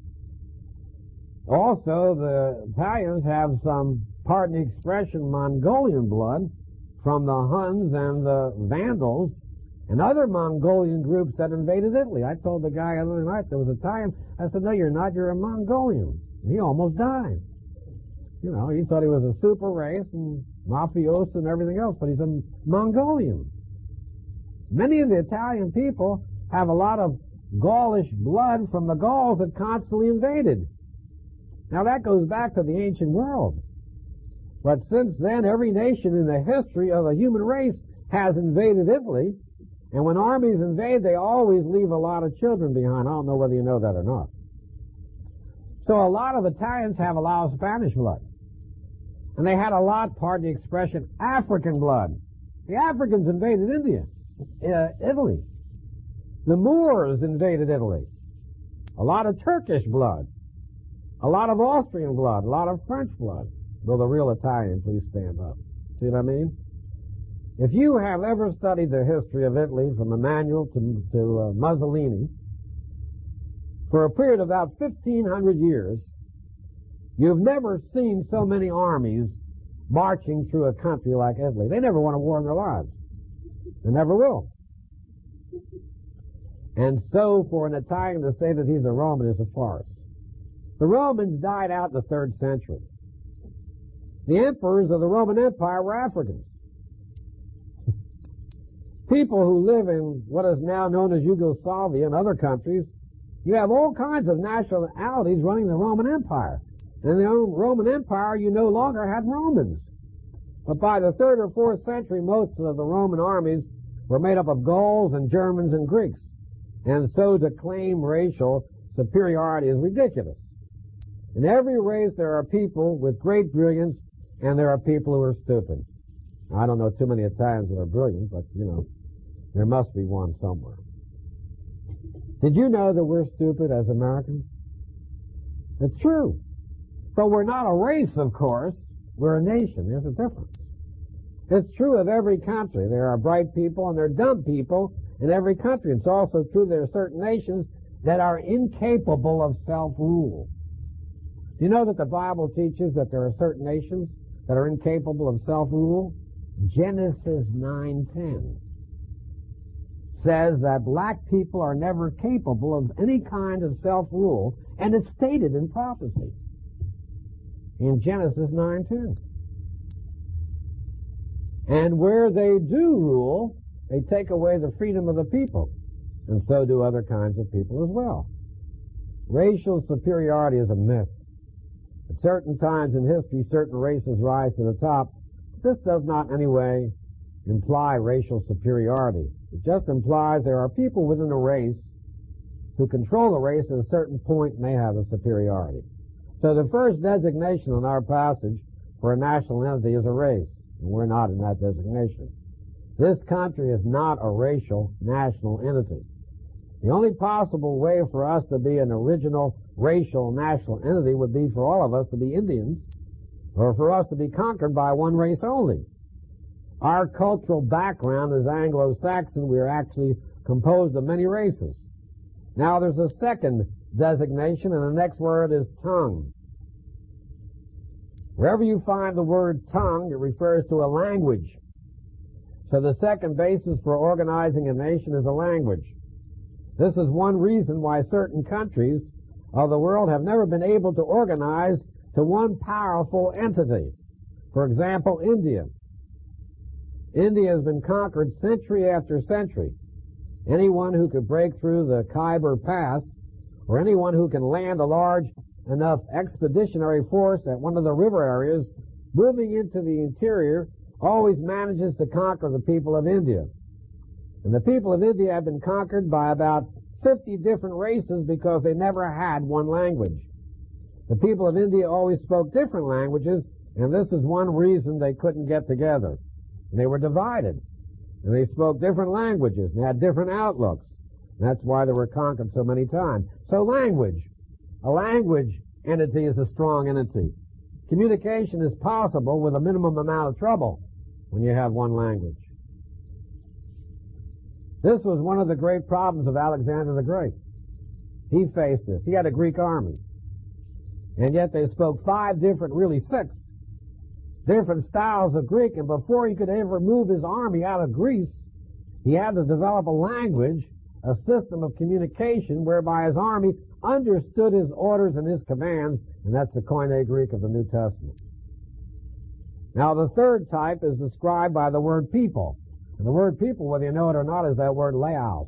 Also, the Italians have some, pardon the expression, Mongolian blood from the Huns and the Vandals and other Mongolian groups that invaded Italy. I told the guy the other night there was Italian. I said, no, you're not. You're a Mongolian. He almost died. He thought he was a super race and mafioso and everything else, but he's a Mongolian. Many of the Italian people have a lot of Gaulish blood from the Gauls that constantly invaded. Now that goes back to the ancient world. But since then, every nation in the history of the human race has invaded Italy, and when armies invade, they always leave a lot of children behind. I don't know whether you know that or not. So a lot of Italians have a lot of Spanish blood. And they had a lot, pardon the expression, African blood. The Africans invaded Italy. The Moors invaded Italy. A lot of Turkish blood. A lot of Austrian blood. A lot of French blood. Will the real Italian please stand up? See what I mean? If you have ever studied the history of Italy from Emmanuel to Mussolini, for a period of about 1,500 years, you've never seen so many armies marching through a country like Italy. They never won a war in their lives. They never will. And so for an Italian to say that he's a Roman is a farce. The Romans died out in the 3rd century. The emperors of the Roman Empire were Africans. People who live in what is now known as Yugoslavia and other countries, you have all kinds of nationalities running the Roman Empire. And in the Roman Empire, you no longer had Romans. But by the 3rd or 4th century, most of the Roman armies were made up of Gauls and Germans and Greeks. And so to claim racial superiority is ridiculous. In every race there are people with great brilliance, and there are people who are stupid. Now, I don't know too many Italians that are brilliant, but, there must be one somewhere. Did you know that we're stupid as Americans? It's true. But we're not a race, of course. We're a nation. There's a difference. It's true of every country. There are bright people and there are dumb people in every country. It's also true there are certain nations that are incapable of self-rule. Do you know that the Bible teaches that there are certain nations that are incapable of self-rule? Genesis 9:10 says that black people are never capable of any kind of self-rule, and it's stated in prophecy in Genesis 9:10. And where they do rule, they take away the freedom of the people, and so do other kinds of people as well. Racial superiority is a myth. At certain times in history, certain races rise to the top. This does not in any way imply racial superiority. It just implies there are people within a race who control the race at a certain point and they have a superiority. So the first designation in our passage for a national entity is a race, and we're not in that designation. This country is not a racial national entity. The only possible way for us to be an original racial national entity would be for all of us to be Indians, or for us to be conquered by one race only. Our cultural background is Anglo-Saxon. We are actually composed of many races. Now there's a second designation, and the next word is tongue. Wherever you find the word tongue, it refers to a language. So the second basis for organizing a nation is a language. This is one reason why certain countries of the world have never been able to organize to one powerful entity. For example, India. India has been conquered century after century. Anyone who could break through the Khyber Pass, or anyone who can land a large enough expeditionary force at one of the river areas moving into the interior, always manages to conquer the people of India. And the people of India have been conquered by about 50 different races because they never had one language. The people of India always spoke different languages, and this is one reason they couldn't get together. And they were divided. And they spoke different languages and had different outlooks. And that's why they were conquered so many times. So language. A language entity is a strong entity. Communication is possible with a minimum amount of trouble when you have one language. This was one of the great problems of Alexander the Great. He faced this. He had a Greek army. And yet they spoke 5 different, really 6, different styles of Greek, and before he could ever move his army out of Greece, he had to develop a language, a system of communication whereby his army understood his orders and his commands, and that's the Koine Greek of the New Testament. Now the third type is described by the word people. And the word people, whether you know it or not, is that word laos.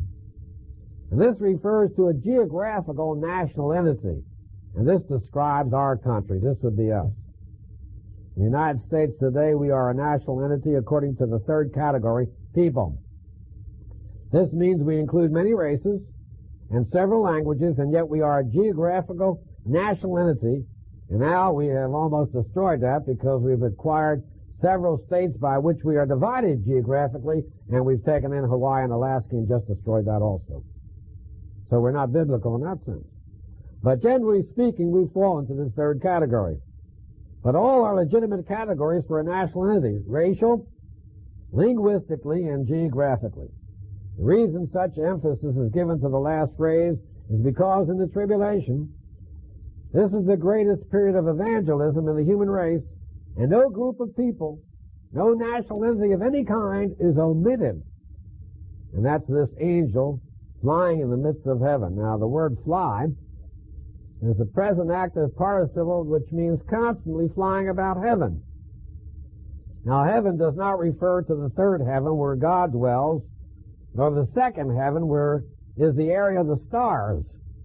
And this refers to a geographical national entity. And this describes our country. This would be us. In the United States today, we are a national entity according to the third category, people. This means we include many races and several languages, and yet we are a geographical national entity. And now we have almost destroyed that because we've acquired several states by which we are divided geographically, and we've taken in Hawaii and Alaska and just destroyed that also. So we're not biblical in that sense. But generally speaking, we fall into this third category. But all are legitimate categories for a national entity, racial, linguistically, and geographically. The reason such emphasis is given to the last phrase is because in the tribulation, this is the greatest period of evangelism in the human race, and no group of people, no national entity of any kind is omitted. And that's this angel flying in the midst of heaven. Now, the word fly is a present active participle which means constantly flying about heaven. Now, heaven does not refer to the third heaven where God dwells, nor the second heaven where is the area of the stars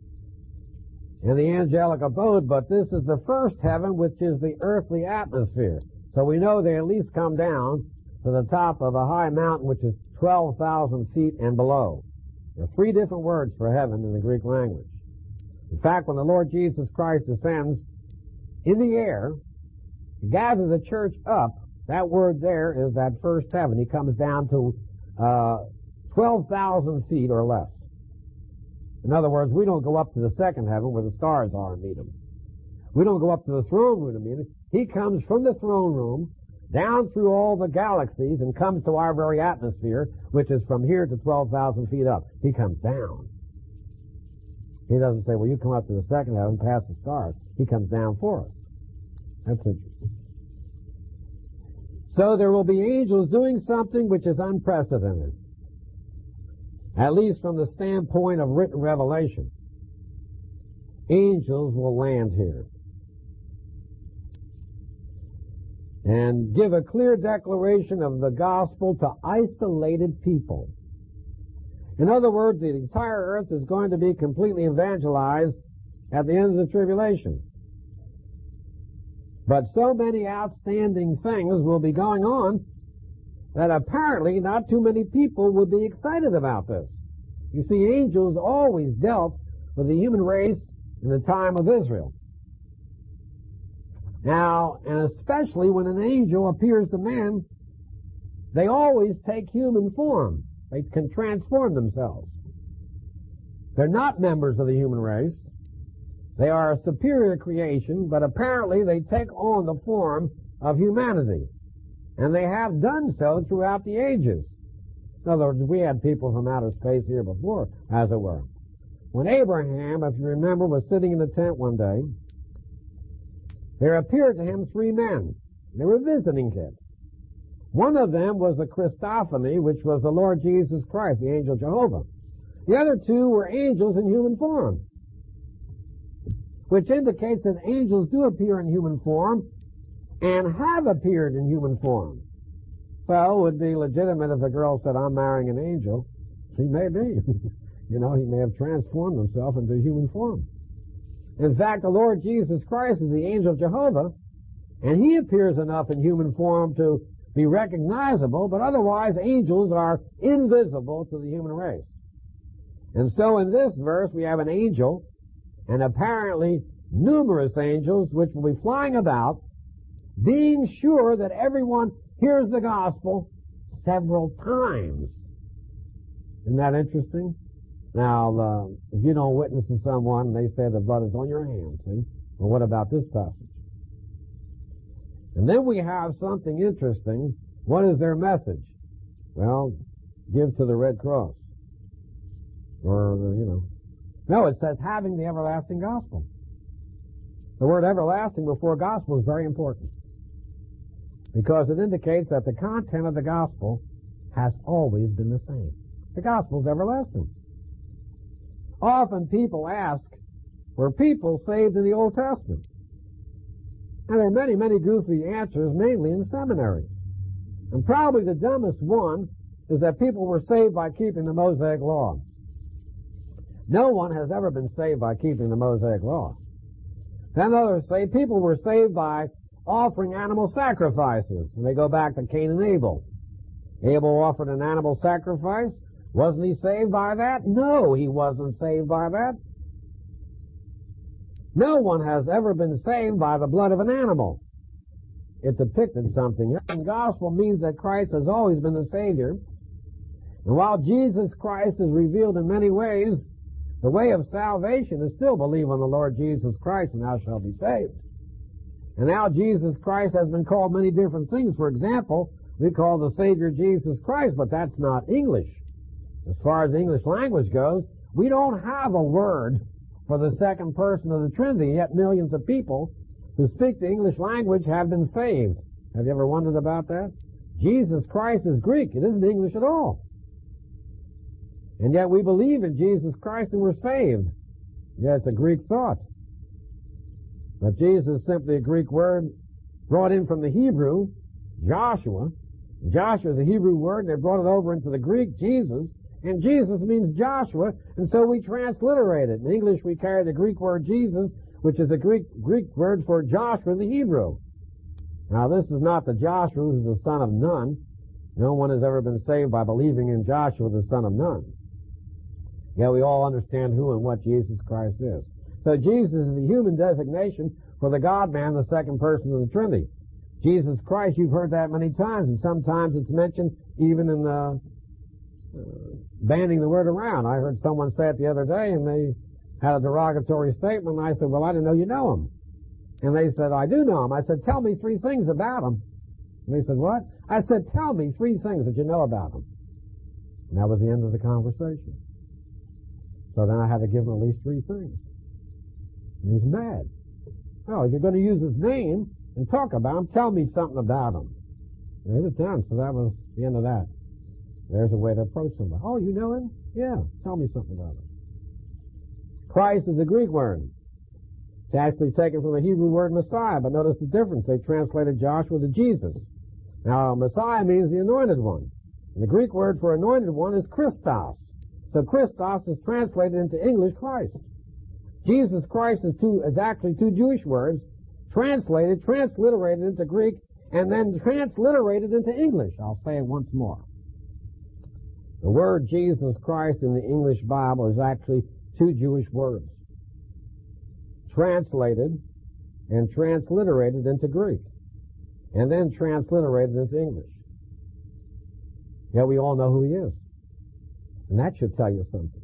and the angelic abode, but this is the first heaven, which is the earthly atmosphere. So we know they at least come down to the top of a high mountain, which is 12,000 feet and below. There are 3 different words for heaven in the Greek language. In fact, when the Lord Jesus Christ descends in the air to gather the church up, that word there is that first heaven. He comes down to 12,000 feet or less. In other words, we don't go up to the second heaven where the stars are and meet him. We don't go up to the throne room to meet him. He comes from the throne room down through all the galaxies and comes to our very atmosphere, which is from here to 12,000 feet up. He comes down. He doesn't say, well, you come up to the second heaven past the stars. He comes down for us. That's interesting. So there will be angels doing something which is unprecedented, at least from the standpoint of written revelation. Angels will land here and give a clear declaration of the gospel to isolated people. In other words, the entire earth is going to be completely evangelized at the end of the tribulation. But so many outstanding things will be going on that apparently not too many people would be excited about this. You see, angels always dealt with the human race in the time of Israel. Now, and especially when an angel appears to men, they always take human form. They can transform themselves. They're not members of the human race. They are a superior creation, but apparently they take on the form of humanity. And they have done so throughout the ages. In other words, we had people from outer space here before, as it were. When Abraham, if you remember, was sitting in the tent one day, there appeared to him three men. They were visiting him. One of them was a Christophany, which was the Lord Jesus Christ, the angel Jehovah. The other two were angels in human form, which indicates that angels do appear in human form and have appeared in human form. Well, it would be legitimate if a girl said, I'm marrying an angel. He may be. He may have transformed himself into human form. In fact, the Lord Jesus Christ is the angel Jehovah, and he appears enough in human form to be recognizable, but otherwise angels are invisible to the human race. And so in this verse we have an angel, and apparently numerous angels, which will be flying about, being sure that everyone hears the gospel several times. Isn't that interesting? Now, if you don't witness to someone, they say the blood is on your hands, see? Well, what about this passage? And then we have something interesting. What is their message? Well, give to the Red Cross. Or, No, it says having the everlasting gospel. The word everlasting before gospel is very important, because it indicates that the content of the gospel has always been the same. The gospel is everlasting. Often people ask, were people saved in the Old Testament? And there are many, many goofy answers, mainly in seminary. And probably the dumbest one is that people were saved by keeping the Mosaic Law. No one has ever been saved by keeping the Mosaic Law. Then others say people were saved by offering animal sacrifices. And they go back to Cain and Abel. Abel offered an animal sacrifice. Wasn't he saved by that? No, he wasn't saved by that. No one has ever been saved by the blood of an animal. It depicted something. And gospel means that Christ has always been the Savior. And while Jesus Christ is revealed in many ways, the way of salvation is still believe on the Lord Jesus Christ and thou shalt be saved. And now Jesus Christ has been called many different things. For example, we call the Savior Jesus Christ, but that's not English. As far as the English language goes, we don't have a word for the second person of the Trinity, yet millions of people who speak the English language have been saved. Have you ever wondered about that? Jesus Christ is Greek. It isn't English at all. And yet we believe in Jesus Christ and we're saved. Yeah, it's a Greek thought. But Jesus is simply a Greek word brought in from the Hebrew, Joshua. Joshua is a Hebrew word, and they brought it over into the Greek, Jesus. And Jesus means Joshua, and so we transliterate it. In English, we carry the Greek word Jesus, which is a Greek word for Joshua in the Hebrew. Now, this is not the Joshua who's the son of Nun. No one has ever been saved by believing in Joshua, the son of Nun. Yet we all understand who and what Jesus Christ is. So Jesus is the human designation for the God-man, the second person of the Trinity. Jesus Christ, you've heard that many times, and sometimes it's mentioned even in the banding the word around. I heard someone say it the other day, and they had a derogatory statement, and I said, well, I didn't know you know him. And they said, I do know him. I said, tell me 3 things about him. And they said, what? I said, tell me 3 things that you know about him. And that was the end of the conversation. So then I had to give him at least 3 things. And he was mad. Oh, if you're going to use his name and talk about him, tell me something about him. And he was done, so that was the end of that. There's a way to approach somebody. Oh, you know him? Yeah, tell me something about him. Christ is a Greek word. It's actually taken from the Hebrew word Messiah, but notice the difference. They translated Joshua to Jesus. Now, Messiah means the anointed one. And the Greek word for anointed one is Christos. So Christos is translated into English Christ. Jesus Christ is actually 2 Jewish words, transliterated into Greek, and then transliterated into English. I'll say it once more. The word Jesus Christ in the English Bible is actually 2 Jewish words, translated and transliterated into Greek, and then transliterated into English. Yeah, we all know who he is. And that should tell you something.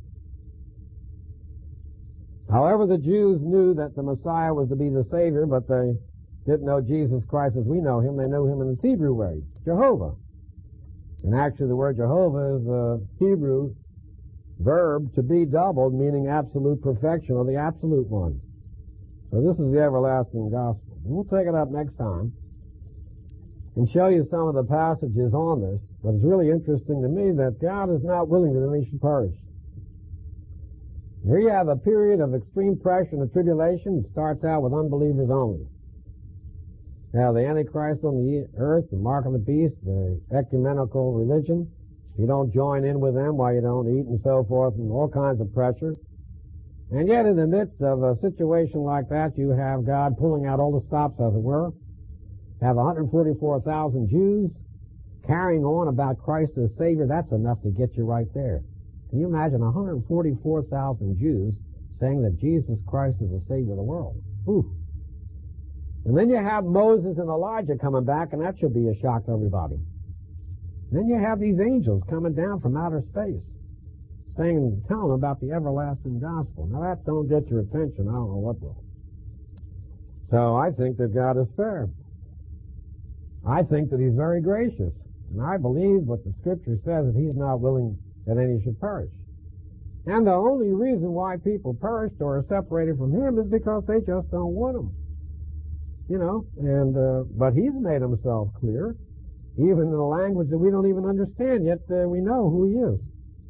However, the Jews knew that the Messiah was to be the Savior, but they didn't know Jesus Christ as we know him. They knew him in the Hebrew way, Jehovah. And actually the word Jehovah is the Hebrew verb to be doubled, meaning absolute perfection, or the absolute one. So this is the everlasting gospel. And we'll take it up next time and show you some of the passages on this. But it's really interesting to me that God is not willing that any should perish. Here you have a period of extreme pressure and tribulation. It starts out with unbelievers only. You have the Antichrist on the earth, the mark of the beast, the ecumenical religion. You don't join in with them while you don't eat and so forth, and all kinds of pressure. And yet in the midst of a situation like that, you have God pulling out all the stops, as it were. You have 144,000 Jews carrying on about Christ as Savior. That's enough to get you right there. Can you imagine 144,000 Jews saying that Jesus Christ is the Savior of the world? Ooh. And then you have Moses and Elijah coming back, and that should be a shock to everybody. And then you have these angels coming down from outer space, saying, telling them about the everlasting gospel. Now that don't get your attention, I don't know what will. So I think that God is fair. I think that he's very gracious. And I believe what the scripture says, that he's not willing that any should perish. And the only reason why people perished or are separated from him is because they just don't want him. You know, and but he's made himself clear, even in a language that we don't even understand, yet we know who he is.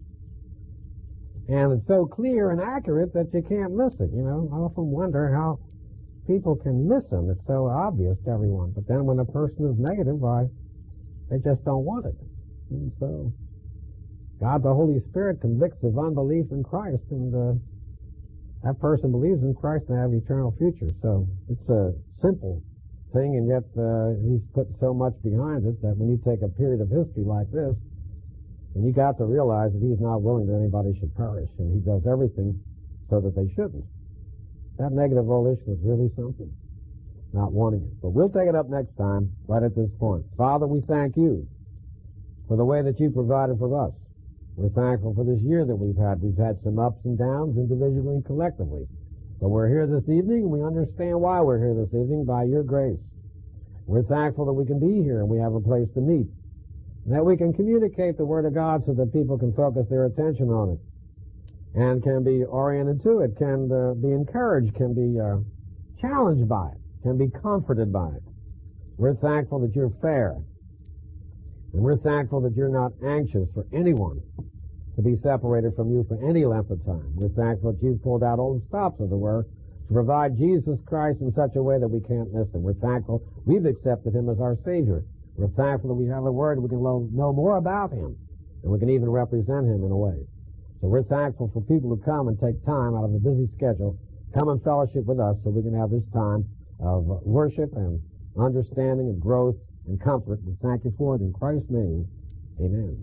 And it's so clear and accurate that you can't miss it, you know. I often wonder how people can miss him. It's so obvious to everyone. But then when a person is negative, why, they just don't want it. And so God the Holy Spirit convicts of unbelief in Christ, and that person believes in Christ and have an eternal future. So it's a simple thing, and yet he's put so much behind it that when you take a period of history like this, and you got to realize that he's not willing that anybody should perish, and he does everything so that they shouldn't. That negative volition is really something, not wanting it. But we'll take it up next time, right at this point. Father, we thank you for the way that you provided for us. We're thankful for this year that we've had. We've had some ups and downs individually and collectively. But we're here this evening, and we understand why we're here this evening, by your grace. We're thankful that we can be here and we have a place to meet, and that we can communicate the Word of God so that people can focus their attention on it and can be oriented to it, can be encouraged, can be challenged by it, can be comforted by it. We're thankful that you're fair, and we're thankful that you're not anxious for anyone to be separated from you for any length of time. We're thankful that you've pulled out all the stops, as it were, to provide Jesus Christ in such a way that we can't miss him. We're thankful we've accepted him as our Savior. We're thankful that we have a Word, we can know more about him, and we can even represent him in a way. So we're thankful for people who come and take time out of a busy schedule, come and fellowship with us so we can have this time of worship and understanding and growth and comfort. We thank you for it in Christ's name. Amen.